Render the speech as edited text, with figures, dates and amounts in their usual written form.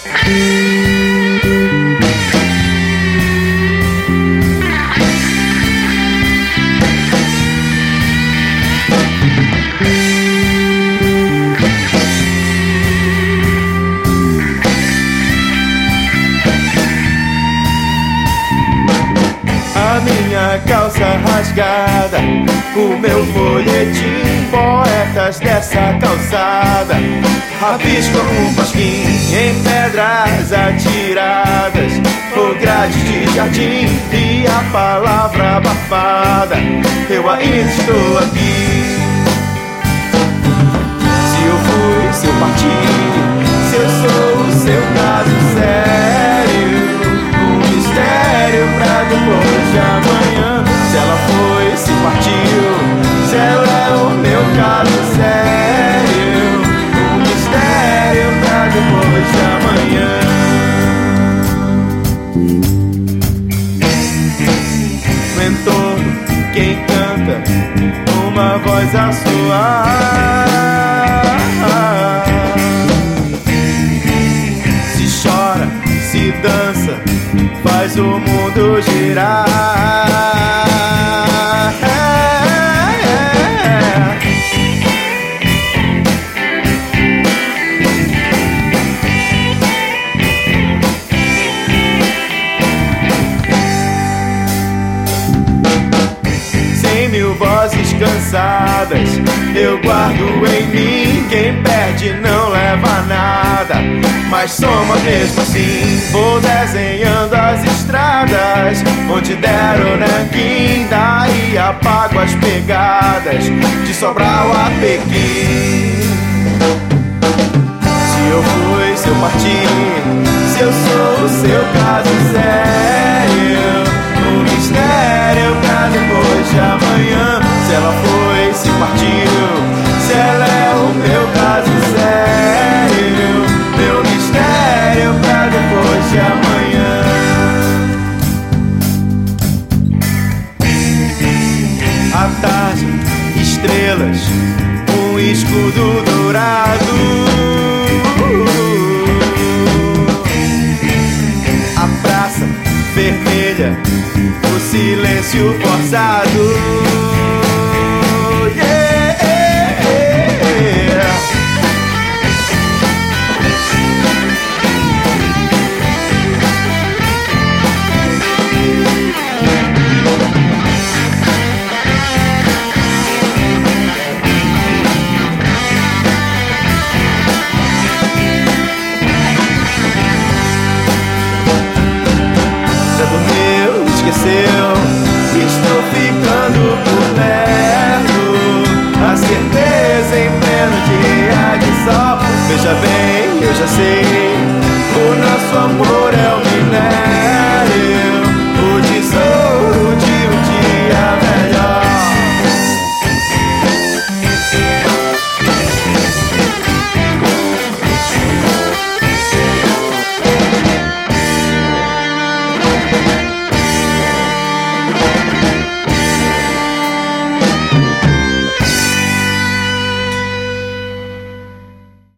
A minha calça rasgada, o meu folhetim, poetas dessa calçada, rabisco um pasquim em pedras atiradas, ou grades de jardim e a palavra abafada. Eu ainda estou aqui. Se eu fui, se eu parti, se eu sou o seu caso sério, um mistério pra depois de amanhã. Se ela foi, se partiu, se ela é o meu caso sério, um mistério pra depois de amanhã. No entorno, quem canta, uma voz a soar. Se chora, se dança, faz o mundo girar. Vozes cansadas eu guardo em mim. Quem perde não leva nada, mas soma mesmo assim. Vou desenhando as estradas onde der o nanquim, daí apago as pegadas de Sobral a Pequim. Se eu fui, se eu parti, se eu sou o seu caso sério, um mistério pra depois de amanhã. Se ela foi, se partiu, se ela é o meu caso sério, meu mistério pra depois de amanhã. A tarde, estrelas, um escudo dourado, a praça vermelha, o silêncio forçado. Estou ficando por perto, a certeza em pleno dia de sol. Veja bem, eu já sei, o nosso amor é o minério.